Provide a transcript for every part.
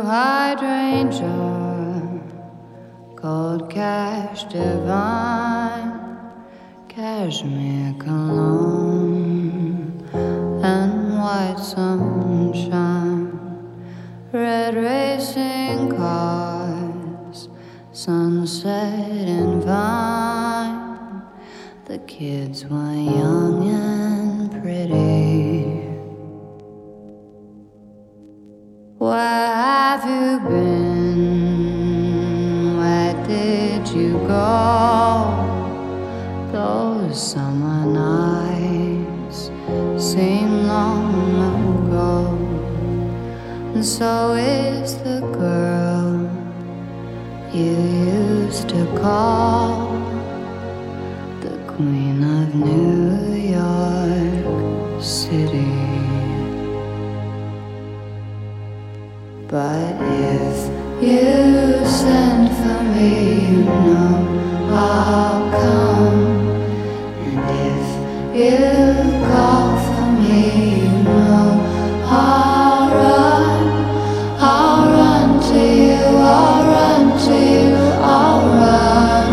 hydrangea, gold cash divine, cashmere cologne, and white sunshine, red racing cars, sunset and vine. The kids were young and pretty. Where have you been? Where did you go? Those summer nights seem long ago. And so is the girl you used to call the Queen of New York City. But if you send for me, you know I'll come. And if you call for me, you know I'll run to you, I'll run to you, I'll run.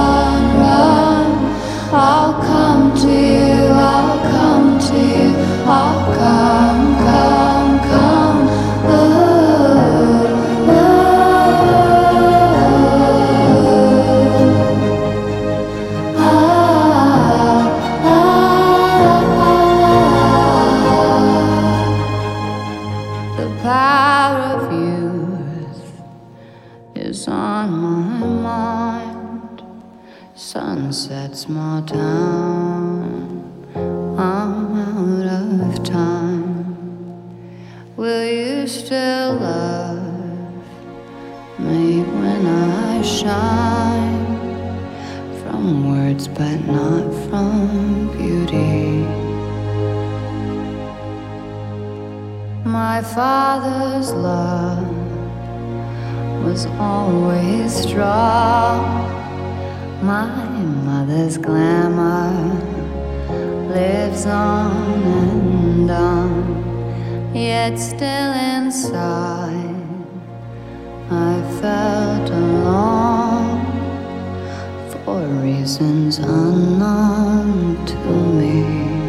I'll come to you, I'll come to you, I'll come. The power of youth is on my mind. Sunset's more down, I'm out of time. Will you still love me when I shine? From words but not from beauty. My father's love was always strong. My mother's glamour lives on and on. Yet still inside I felt alone for reasons unknown to me.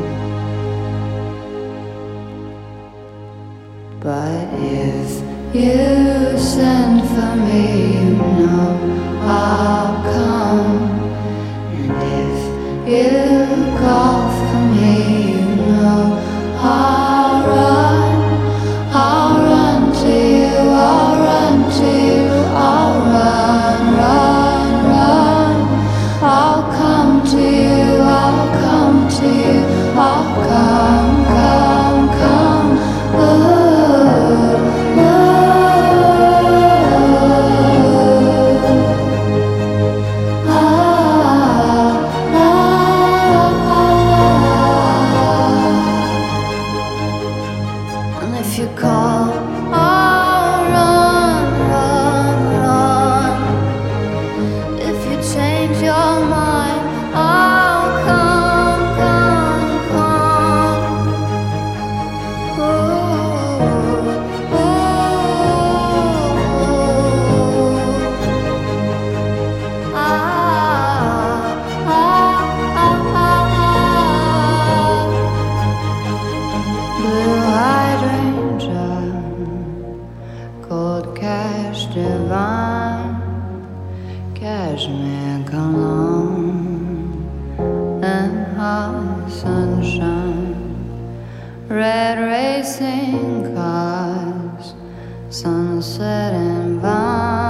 But if you send for me, you know I'll come. And if you call for me, you know I'll run to you, I'll run to you, I'll run. I'll come to you, I'll come to you, I'll come. If you call, I'll run. If you change your mind, I'll come. Ooh, Blue hydrangea, gold cash divine, cashmere cologne, and hot sunshine, red racing cars, sunset and vine.